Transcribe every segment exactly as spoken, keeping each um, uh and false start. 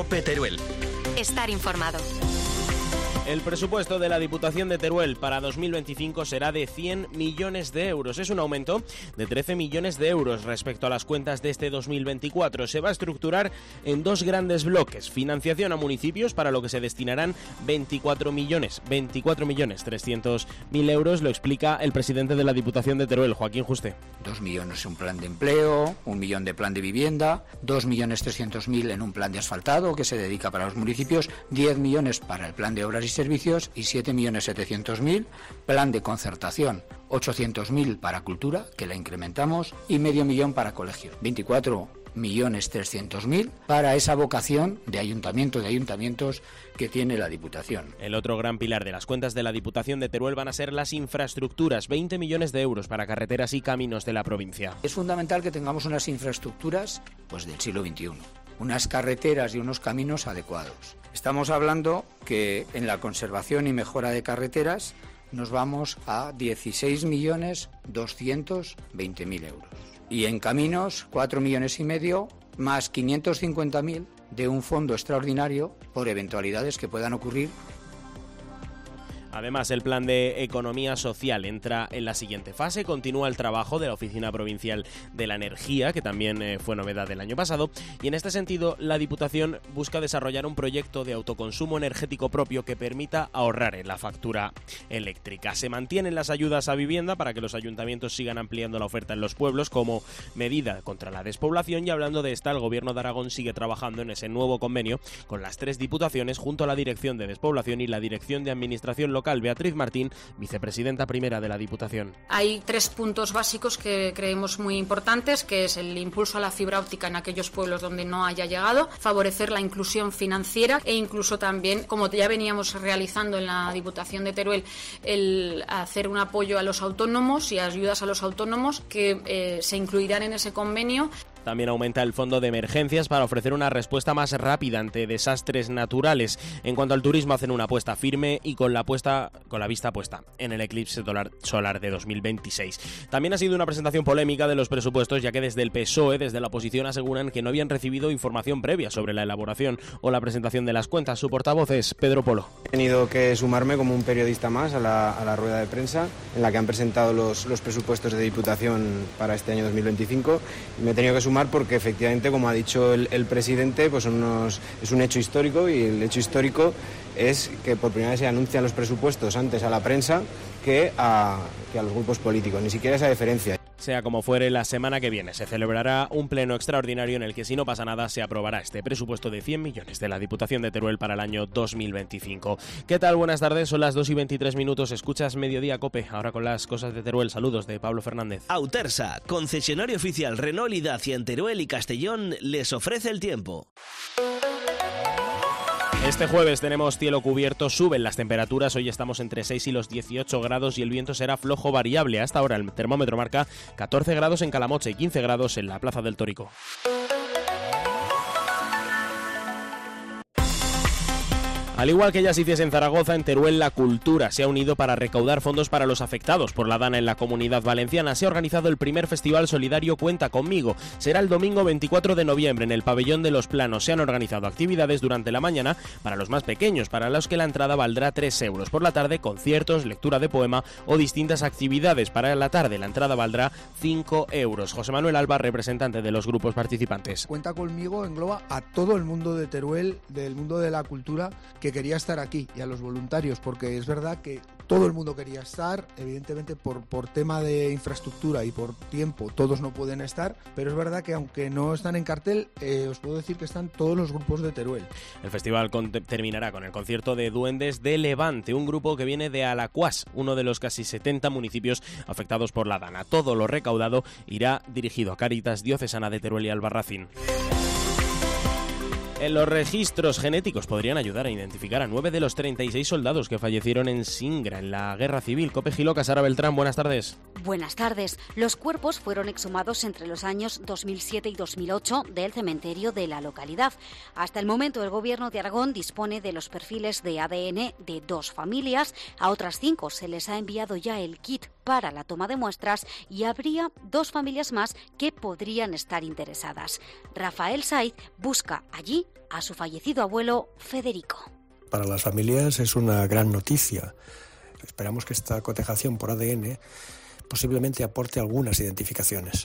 COPE Teruel. Estar informado. El presupuesto de la Diputación de Teruel para dos mil veinticinco será de cien millones de euros. Es un aumento de trece millones de euros respecto a las cuentas de este dos mil veinticuatro. Se va a estructurar en dos grandes bloques. Financiación a municipios, para lo que se destinarán veinticuatro millones, veinticuatro millones trescientos mil euros, lo explica el presidente de la Diputación de Teruel, Joaquín Juste. Dos millones en un plan de empleo, un millón de plan de vivienda, dos millones trescientos mil en un plan de asfaltado que se dedica para los municipios, diez millones para el plan de obras y servicios y siete millones setecientos mil plan de concertación, ochocientos mil para cultura, que la incrementamos, y medio millón para colegios, veinticuatro millones trescientos mil para esa vocación de ayuntamiento de ayuntamientos que tiene la Diputación. El otro gran pilar de las cuentas de la Diputación de Teruel van a ser las infraestructuras, veinte millones de euros para carreteras y caminos de la provincia. Es fundamental que tengamos unas infraestructuras pues del siglo veintiuno, unas carreteras y unos caminos adecuados. Estamos hablando que en la conservación y mejora de carreteras nos vamos a dieciséis millones doscientos veinte mil euros. Y en caminos, cuatro millones y medio, más quinientos cincuenta mil de un fondo extraordinario por eventualidades que puedan ocurrir. Además, el plan de economía social entra en la siguiente fase. Continúa el trabajo de la Oficina Provincial de la Energía, que también eh, fue novedad del año pasado, y en este sentido la Diputación busca desarrollar un proyecto de autoconsumo energético propio que permita ahorrar en la factura eléctrica. Se mantienen las ayudas a vivienda para que los ayuntamientos sigan ampliando la oferta en los pueblos como medida contra la despoblación, y hablando de esta, el Gobierno de Aragón sigue trabajando en ese nuevo convenio con las tres diputaciones junto a la Dirección de Despoblación y la Dirección de Administración Local. Beatriz Martín, vicepresidenta primera de la Diputación. Hay tres puntos básicos que creemos muy importantes, que es el impulso a la fibra óptica en aquellos pueblos donde no haya llegado, favorecer la inclusión financiera e incluso también, como ya veníamos realizando en la Diputación de Teruel, el hacer un apoyo a los autónomos y ayudas a los autónomos que eh, se incluirán en ese convenio. También aumenta el fondo de emergencias para ofrecer una respuesta más rápida ante desastres naturales. En cuanto al turismo, hacen una apuesta firme y con la apuesta, con la vista puesta en el eclipse solar de dos mil veintiséis. También ha sido una presentación polémica de los presupuestos, ya que desde el P S O E, desde la oposición, aseguran que no habían recibido información previa sobre la elaboración o la presentación de las cuentas. Su portavoz es Pedro Polo. He tenido que sumarme como un periodista más a la, a la rueda de prensa en la que han presentado los, los presupuestos de Diputación para este año dos mil veinticinco, y me he tenido que sumar porque efectivamente, como ha dicho el, el presidente, pues son unos, es un hecho histórico, y el hecho histórico es que por primera vez se anuncian los presupuestos antes a la prensa que a, que a los grupos políticos, ni siquiera esa deferencia. Sea como fuere, la semana que viene se celebrará un pleno extraordinario en el que, si no pasa nada, se aprobará este presupuesto de cien millones de la Diputación de Teruel para el año dos mil veinticinco. ¿Qué tal? Buenas tardes, son las dos y veintitrés minutos, escuchas Mediodía COPE, ahora con las cosas de Teruel. Saludos de Pablo Fernández. Autersa, concesionario oficial Renault y Dacia en Teruel y Castellón, les ofrece el tiempo. Este jueves tenemos cielo cubierto, suben las temperaturas, hoy estamos entre seis y los dieciocho grados y el viento será flojo variable. Hasta ahora el termómetro marca catorce grados en Calamoche y quince grados en la Plaza del Tórico. Al igual que ya se hiciese en Zaragoza, en Teruel la cultura se ha unido para recaudar fondos para los afectados por la dana en la Comunidad Valenciana. Se ha organizado el primer festival solidario Cuenta Conmigo. Será el domingo veinticuatro de noviembre en el Pabellón de los Planos. Se han organizado actividades durante la mañana para los más pequeños, para los que la entrada valdrá tres euros. Por la tarde, conciertos, lectura de poema o distintas actividades. Para la tarde, la entrada valdrá cinco euros. José Manuel Alba, representante de los grupos participantes. Cuenta Conmigo engloba a todo el mundo de Teruel, del mundo de la cultura, que quería estar aquí, y a los voluntarios, porque es verdad que todo el mundo quería estar, evidentemente por, por tema de infraestructura y por tiempo todos no pueden estar, pero es verdad que aunque no están en cartel, eh, os puedo decir que están todos los grupos de Teruel. El festival con- terminará con el concierto de Duendes de Levante, un grupo que viene de Alacuás, uno de los casi setenta municipios afectados por la dana. Todo lo recaudado irá dirigido a Cáritas Diocesana de Teruel y Albarracín. En los registros genéticos podrían ayudar a identificar a nueve de los treinta y seis soldados que fallecieron en Singra en la Guerra Civil. Cope Giloca, Sara Beltrán, buenas tardes. Buenas tardes. Los cuerpos fueron exhumados entre los años dos mil siete y dos mil ocho del cementerio de la localidad. Hasta el momento el Gobierno de Aragón dispone de los perfiles de A D N de dos familias. A otras cinco se les ha enviado ya el kit para la toma de muestras y habría dos familias más que podrían estar interesadas. Rafael Saiz busca allí a su fallecido abuelo Federico. Para las familias es una gran noticia. Esperamos que esta cotejación por A D N posiblemente aporte algunas identificaciones.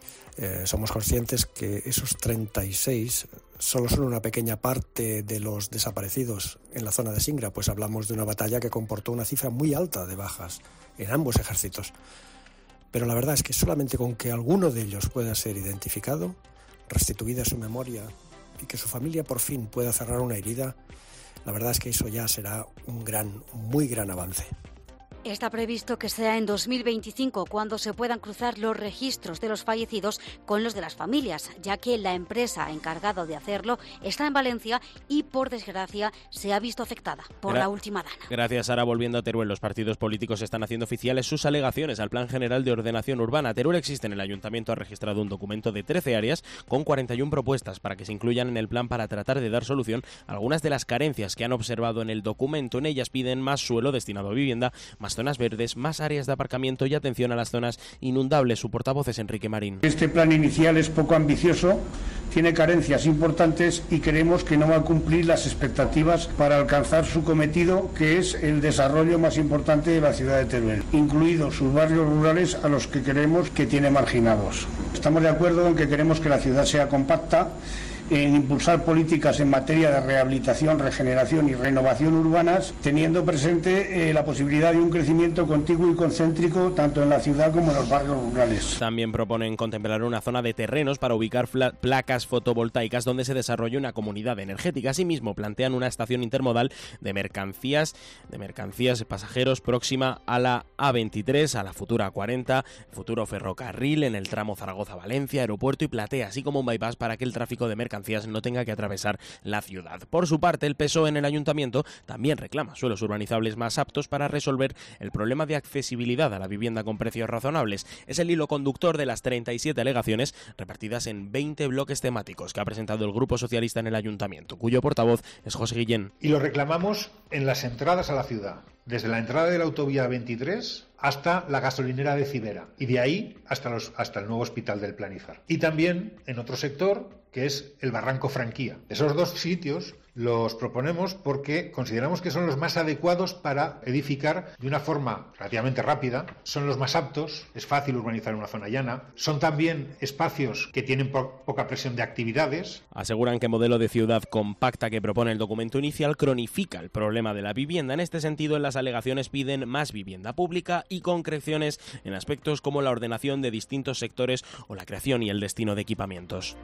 Eh, somos conscientes que esos treinta y seis solo son una pequeña parte de los desaparecidos en la zona de Singra, pues hablamos de una batalla que comportó una cifra muy alta de bajas en ambos ejércitos. Pero la verdad es que solamente con que alguno de ellos pueda ser identificado, restituida su memoria y que su familia por fin pueda cerrar una herida, la verdad es que eso ya será un gran, muy gran avance. Está previsto que sea en dos mil veinticinco cuando se puedan cruzar los registros de los fallecidos con los de las familias, ya que la empresa encargada de hacerlo está en Valencia y, por desgracia, se ha visto afectada por Gra- la última dana. Gracias, Sara. Volviendo a Teruel, los partidos políticos están haciendo oficiales sus alegaciones al Plan General de Ordenación Urbana. Teruel existe en el Ayuntamiento, ha registrado un documento de trece áreas con cuarenta y una propuestas para que se incluyan en el plan para tratar de dar solución a algunas de las carencias que han observado en el documento. En ellas piden más suelo destinado a vivienda, más zonas verdes, más áreas de aparcamiento y atención a las zonas inundables. Su portavoz es Enrique Marín. Este plan inicial es poco ambicioso, tiene carencias importantes y creemos que no va a cumplir las expectativas para alcanzar su cometido, que es el desarrollo más importante de la ciudad de Teruel, incluidos sus barrios rurales a los que creemos que tiene marginados. Estamos de acuerdo en que queremos que la ciudad sea compacta, en impulsar políticas en materia de rehabilitación, regeneración y renovación urbanas, teniendo presente eh, la posibilidad de un crecimiento contiguo y concéntrico tanto en la ciudad como en los barrios rurales. También proponen contemplar una zona de terrenos para ubicar fla- placas fotovoltaicas donde se desarrolle una comunidad energética. Asimismo, plantean una estación intermodal de mercancías, de mercancías y pasajeros próxima a la A veintitrés, a la futura A cuarenta, futuro ferrocarril en el tramo Zaragoza-Valencia, aeropuerto y platea, así como un bypass para que el tráfico de mercancías no tenga que atravesar la ciudad. Por su parte, el P S O E en el Ayuntamiento también reclama suelos urbanizables más aptos para resolver el problema de accesibilidad a la vivienda con precios razonables. Es el hilo conductor de las treinta y siete alegaciones repartidas en veinte bloques temáticos que ha presentado el Grupo Socialista en el Ayuntamiento, cuyo portavoz es José Guillén. Y lo reclamamos en las entradas a la ciudad, desde la entrada de la autovía veintitrés hasta la gasolinera de Cibera y de ahí hasta, los, hasta el nuevo hospital del Planizar. Y también en otro sector, que es el Barranco Franquía. Esos dos sitios los proponemos porque consideramos que son los más adecuados para edificar de una forma relativamente rápida, son los más aptos, es fácil urbanizar una zona llana, son también espacios que tienen po- poca presión de actividades. Aseguran que el modelo de ciudad compacta que propone el documento inicial cronifica el problema de la vivienda. En este sentido, en las alegaciones piden más vivienda pública y concreciones en aspectos como la ordenación de distintos sectores o la creación y el destino de equipamientos.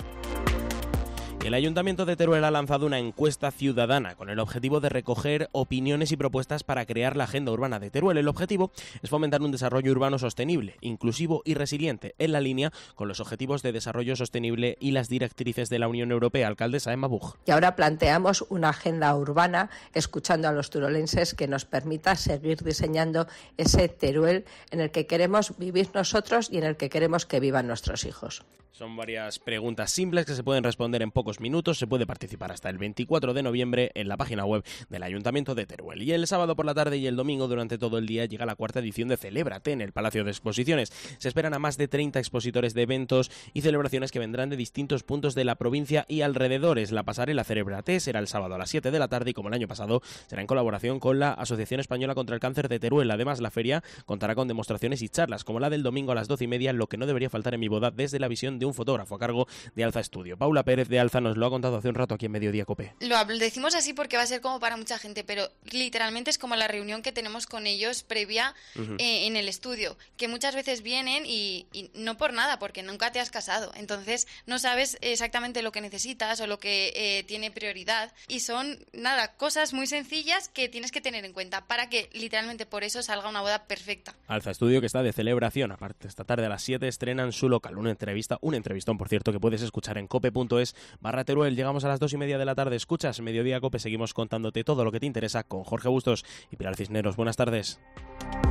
El Ayuntamiento de Teruel ha lanzado una encuesta ciudadana con el objetivo de recoger opiniones y propuestas para crear la agenda urbana de Teruel. El objetivo es fomentar un desarrollo urbano sostenible, inclusivo y resiliente, en la línea con los Objetivos de Desarrollo Sostenible y las directrices de la Unión Europea. Alcaldesa Emma Buch. Y ahora planteamos una agenda urbana, escuchando a los turolenses, que nos permita seguir diseñando ese Teruel en el que queremos vivir nosotros y en el que queremos que vivan nuestros hijos. Son varias preguntas simples que se pueden responder en pocos minutos. Se puede participar hasta el veinticuatro de noviembre en la página web del Ayuntamiento de Teruel. Y el sábado por la tarde y el domingo durante todo el día llega la cuarta edición de Celébrate en el Palacio de Exposiciones. Se esperan a más de treinta expositores de eventos y celebraciones que vendrán de distintos puntos de la provincia y alrededores. La pasarela Celébrate será el sábado a las siete de la tarde y, como el año pasado, será en colaboración con la Asociación Española contra el Cáncer de Teruel. Además, la feria contará con demostraciones y charlas como la del domingo a las doce y media, lo que no debería faltar en mi boda, desde la visión de un fotógrafo a cargo de Alza Estudio. Paula Pérez de Alza nos lo ha contado hace un rato aquí en Mediodía Cope. Lo decimos así porque va a ser como para mucha gente, pero literalmente es como la reunión que tenemos con ellos previa uh-huh. eh, en el estudio, que muchas veces vienen y, y no por nada, porque nunca te has casado, entonces no sabes exactamente lo que necesitas o lo que eh, tiene prioridad, y son nada, cosas muy sencillas que tienes que tener en cuenta para que literalmente por eso salga una boda perfecta. Alza Estudio, que está de celebración, aparte esta tarde a las siete estrenan su local, una entrevista, un entrevistón por cierto, que puedes escuchar en cope.es barra Teruel. Llegamos a las dos y media de la tarde, escuchas Mediodía Cope, seguimos contándote todo lo que te interesa con Jorge Bustos y Pilar Cisneros. Buenas tardes.